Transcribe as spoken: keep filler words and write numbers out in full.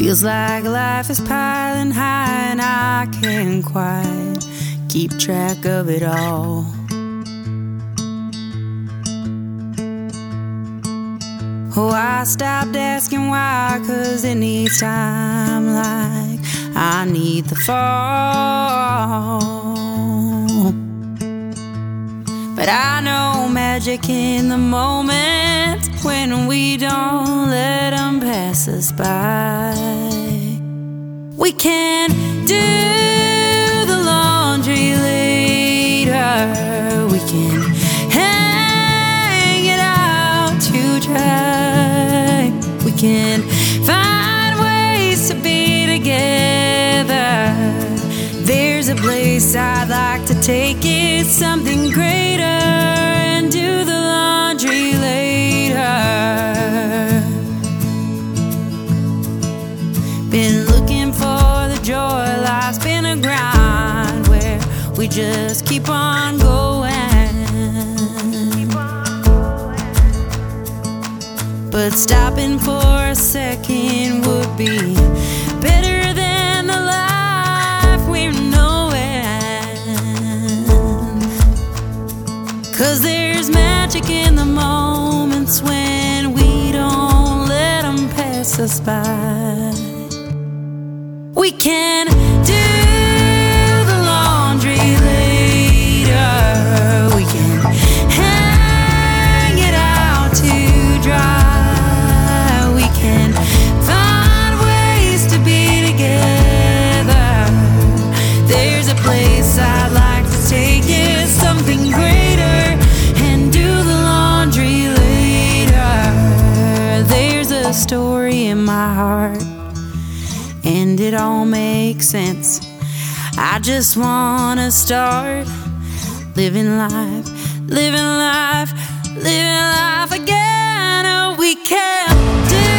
Feels like life is piling high and I can't quite keep track of it all. Oh, I stopped asking why, 'cause it needs time like I need the fall. But I know magic in the moment when we don't let them pass us by. We can do the laundry later. We can hang it out to dry. We can find ways to be together. There's a place I'd like to take it, something greater, and do the laundry later. Been looking for the joy, life's been a grind where we just keep on going. But stopping for a second would be better than the life we're knowing. 'Cause there's magic in the moments when we don't let them pass us by. We can do the laundry later. We can hang it out to dry. We can find ways to be together. There's a place I'd like to take it, something greater, and do the laundry later. There's a story in my heart, and it all makes sense. I just wanna start living life, living life, living life again. Oh, we can do